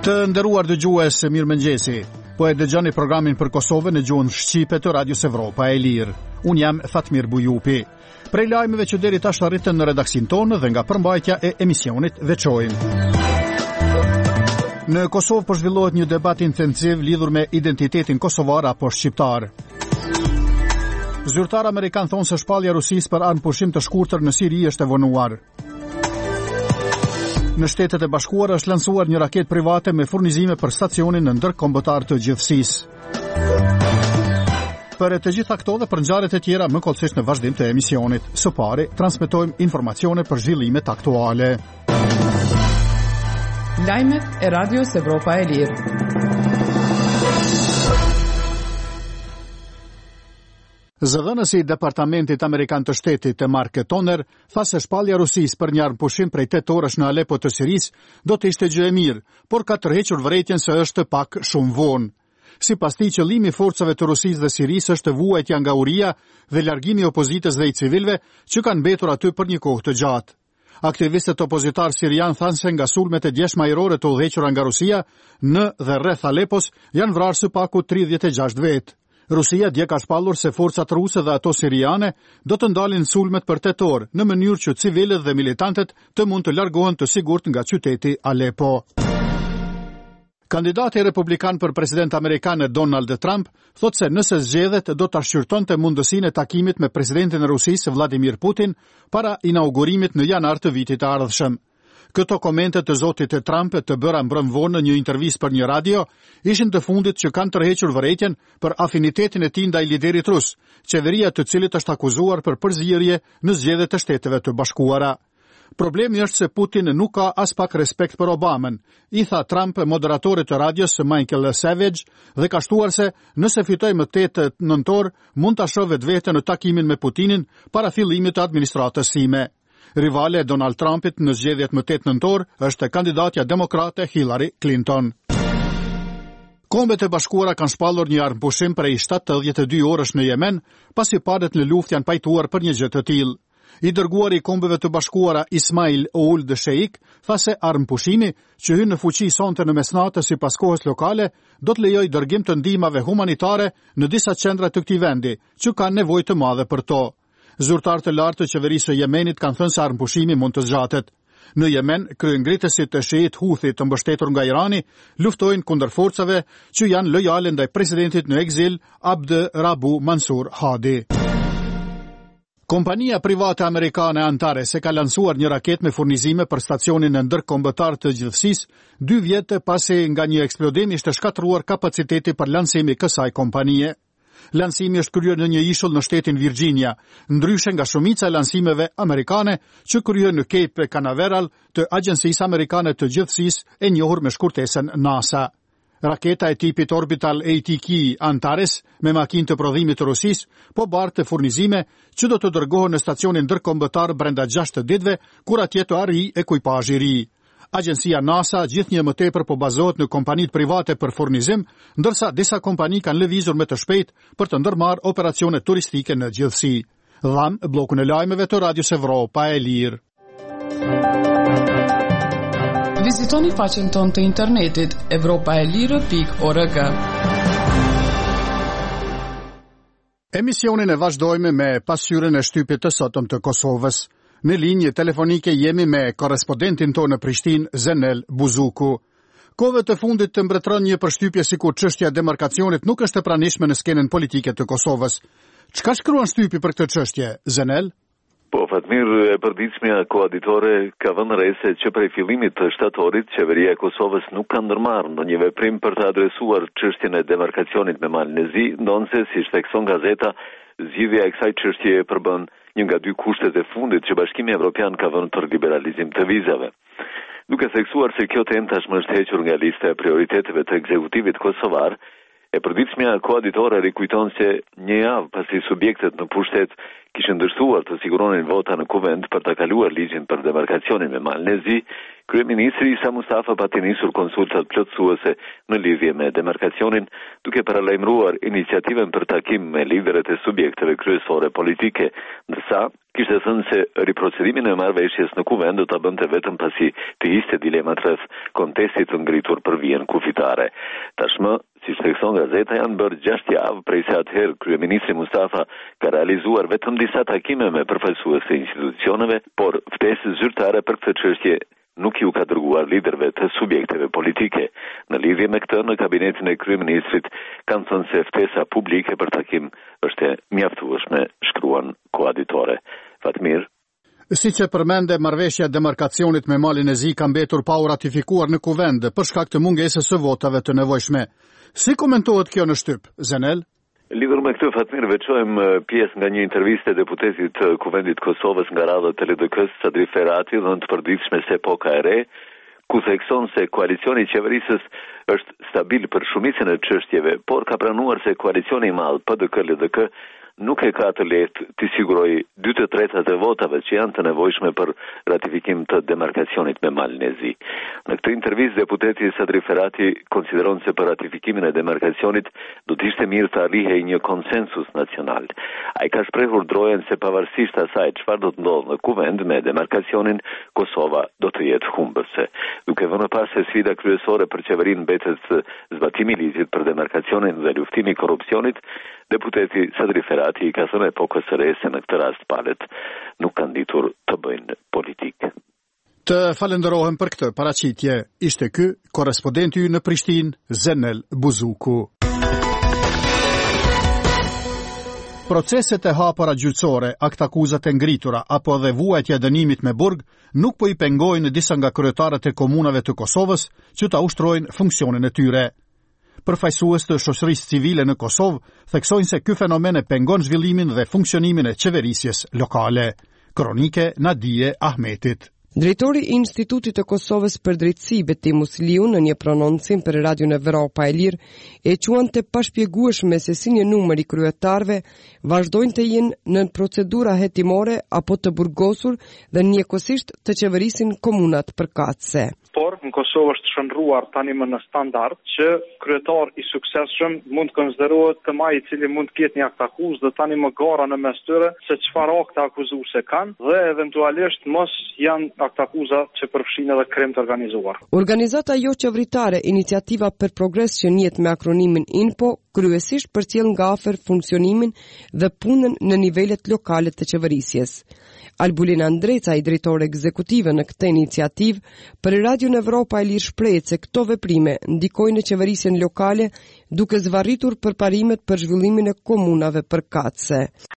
Të nderuar dëgjues, mirëmëngjesi. Po e dëgjoni programin për Kosovën në gjuhën shqipe të Radios Evropa e Lirë. Unë jam Fatmir Bujupi. Prej lajmeve që deri tash arritën në redaksin tonë dhe nga përmbajtja e emisionit veçojmë. Në Kosovë po zhvillohet një debat intensiv lidhur me identitetin kosovar apo shqiptar. Zyrtar amerikan thonë se shpallja e Rusisë për armë pushim të shkurtër në Siri është e vonuar. Në Shtetet e Bashkuara është lansuar një raketë private me furnizime për stacionin në ndërkombëtar të gjithësisë. Për të gjitha këto dhe për ngjarjet e tjera më kollësisht në vazhdim të emisionit. Së pari, transmetojmë informacione për zhvillimet aktuale. Lajmet e Radios Evropa e Lirë. Zëdhënësi i Departamentit Amerikan të Shtetit të Mark Toner tha se shpallja e Rusisë për një armëpushim prej 8 orësh në Alepo të Sirisë do të ishte gjë e mirë, por ka tërhequr vërejtjen se është pak shumë vonë. Sipas tij, qëllimi i forcave të Rusisë dhe Sirisë është vuajtja nga uria dhe largimi i opozitës dhe i civilëve që kanë mbetur aty për një kohë të gjatë. Aktivistët opozitar sirian thanë se nga sulmet e djeshme ajrore të udhëhequra nga Rusia në dhe rreth Alepos janë vrarë së paku 36 vetë. Rusia dje ka shpallur se forcat ruse dhe ato siriane do të ndalin sulmet për 8 orë në mënyrë që civilët dhe militantet të mund të largohen të sigurt nga qyteti Alepo. Kandidati republikan për president amerikan Donald Trump thot se nëse zgjedhet do ta shqyrtonte mundësinë e takimit me presidentin e Rusisë Vladimir Putin para inaugurimit në janar të vitit të ardhshëm. Këto komente të zotit Trump të bëra mbrëmvonë në një intervistë për një radio ishin të fundit që kanë tërhequr vërejtjen për afinitetin e tij ndaj liderit rus, qeveria të cilit është akuzuar për përzierje në zgjedhjet e Shteteve të Bashkuara. Problemi është se Putin nuk ka as pak respekt për Obamën, i tha Trump moderatorit të radios Michael Savage dhe ka shtuar se nëse fitoj më 8 nëntor mund ta shoh vetveten në takimin me Putinin para fillimit të administratës sime. Rivale e Donald Trumpit në zgjedhjet më 8 nëntor është kandidatja demokrate Hillary Clinton. Kombet e Bashkuara kanë shpallur një armëpushim prej 72 orësh në Yemen, pasi palët në luftë janë pajtuar për një gjë të tillë. I dërguari i Kombeve të Bashkuara Ismail Ould Sheikh tha se armëpushimi që hyn në fuqi sonte në mesnatë sipas kohës lokale do të lejojë dërgim të ndihmave humanitare në disa qendra të këtij vendi që kanë nevojë të madhe për to. Zyrtarët e lartë të qeverisë së Yemenit kanë thënë se armëpushimi mund të zgjatet. Në Yemen, kryengritësit të shiit Houthi të mbështetur nga Irani luftojnë kundër forcave që janë lojale ndaj presidentit në ekzil Abd Rabu Mansur Hadi. Kompania private amerikane Antares ka lansuar një raketë me furnizime për stacionin e ndërkombëtar të gjithësisë 2 vjet pasi nga një eksplodim ishte shkatruar kapaciteti për lansimi kësaj kompanie. Lansimi është kryer në një ishull në shtetin Virginia, ndryshe nga shumica e lansimeve amerikane që kryhen në Cape Canaveral të Agjencisë Amerikane të Gjithësisë e njohur me shkurtesën NASA. Raketa e tipit Orbital ATK Antares me makinë të prodhimit të Rusisë po bartë furnizime që do të dërgohen në stacionin ndërkombëtar brenda 6 ditëve kur atje të arrijë ekuipazhi i ri. Agjencia NASA gjithnjë më tepër po bazohet në kompanitë private për furnizim, ndërsa disa kompani kanë lëvizur me të shpejt për të ndërmarrë operacione turistike në gjithësi. Dham bllokun e lajmeve të Radios Evropa e Lirë. Vizitoni faqen tonë të internetit europaelire.org. Emisionin e vazhdojmë me pasqyrën e shtypit të sotëm të Kosovës. Në linjë telefonike jemi me korrespondentin tonë në Prishtinë, Zenel Buzuku. Kohëve të fundit të mbretëron një përshtypje sikur çështja e demarkacionit nuk është e pranishme në skenën politike të Kosovës. Çka shkruan shtypi për këtë çështje, Zenel? Po, Fatmir, e përditshmja koaditore ka vënë re se që prej fillimit të shtatorit, qeveria e Kosovës nuk ka ndërmarrë ndonjë veprim për të adresuar çështjen e demarkacionit me malin e zi, ndonse si thekson gazeta, zgjidhja e kësaj çështje e përbën një nga 2 kushtet e fundit që Bashkimi Evropian ka vënë për liberalizim të vizave. Duke theksuar se kjo temë tashmë është hequr nga lista e prioriteteve të ekzekutivit kosovar, E përditshmja koaditore rikujton se një javë pasi subjektet në pushtet kishin dështuar të siguronin vota në kuvend për të kaluar ligjin për demarkacionin me Malin e Zi, kryeministri Isa Mustafa pati nisur konsultat plotësuese në lidhje me demarkacionin, duke paralajmëruar iniciativën për takim me liderët e subjekteve kryesore politike, ndërsa kishte thënë se riprocedimin e marrëveshjes në kuvend do ta bënte vetëm pasi të histe dilemat rreth kontestit të ngritur për vijën kufitare. Tashmë, si shtekson gazeta, janë bërë 6 javë prej se atëherë kryeministri Mustafa ka realizuar vetëm disa takime me përfaqësues të institucioneve, por ftesë zyrtare për këtë çështje nuk ju ka dërguar liderëve të subjekteve politike. Në lidhje me këtë, në kabinetin e kryeministrit kanë thënë se ftesa publike për takim është e mjaftueshme, shkruan koaditore. Fatmir. Siç e përmende, marrëveshja e demarkacionit me Malin e Zi ka mbetur pa u ratifikuar në kuvend për shkak të mungesës së votave të nevojshme. Si komentohet kjo në shtyp, Zenel? Lidhur me këtë, Fatmir, veçojmë pjesë nga një intervistë e deputetit të Kuvendit Kosovës nga radhët të LDK-s Sadri Ferati, dhe në të përditshme se Epoka e Re, ku thekson se koalicioni i qeverisës është stabil për shumicën e çështjeve, por ka pranuar se koalicioni i madh PDK-LDK nuk e ka të lehtë të sigurojë 2/3 e votave që janë të nevojshme për ratifikim të demarkacionit me Malin e Zi. Në këtë intervistë, deputeti Sadri Ferati konsideron se për ratifikimin e demarkacionit do të ishte mirë të arrihej një konsensus nacional. Ai ka shprehur drojen se pavarësisht asaj çfarë do të ndodhë në kuvend me demarkacionin, Kosova do të jetë humbëse. Duke vënë pas se sfida kryesore për qeverinë mbetet zbatimi i ligjit për demarkacionin dhe luftimi i korrupsionit, deputeti Sadri Ferati i ka thënë Epokës së Re se në këtë rast palët nuk kanë ditur të bëjnë politikë. Të falenderohem për këtë paraqitje. Ishte ky korrespondenti në Prishtinë, Zenel Buzuku. Proceset e hapura gjyqësore, aktakuzat e ngritura apo dhe vuajtja e dënimit me burg nuk po i pengojnë disa nga kryetarët e komunave të Kosovës që ta ushtrojnë funksionin e tyre. Përfaqësues të shoqërisë civile në Kosovë theksojnë se ky fenomen e pengon zhvillimin dhe funksionimin e qeverisjes lokale. Kronike Nadije Ahmetit. Drejtori i Institutit të Kosovës për Drejtësi Betimus Liu në një prononcim për Radion Evropa e Lirë e quante pashpjegueshme se si një numër i kryetarëve vazhdojnë të jenë në procedura hetimore apo të burgosur dhe njëkohësisht të qeverisin komunat përkatëse. Por në Kosovë është shndruar tani më në standard që kryetar i suksesshëm mund të konsiderohet të maj i cili mund të ketë një akt akuzë dhe tani më gara në mes tyre se çfarë akte akuzuese kanë dhe eventualisht mos janë akt akuza që përfshin edhe krim të organizuar. Organizata jo qeveritare Iniciativa për Progres që njihet me akronimin INPO kryesisht përcjell nga afër funksionimin dhe punën në nivelet lokale të qeverisjes. Albulina Andreca, i drejtore ekzekutive në këtë iniciativë, për Radion Evropa e Lirë shprehet se këto veprime ndikojnë në qeverisjen lokale duke zvarritur përparimet për zhvillimin e komunave përkatëse.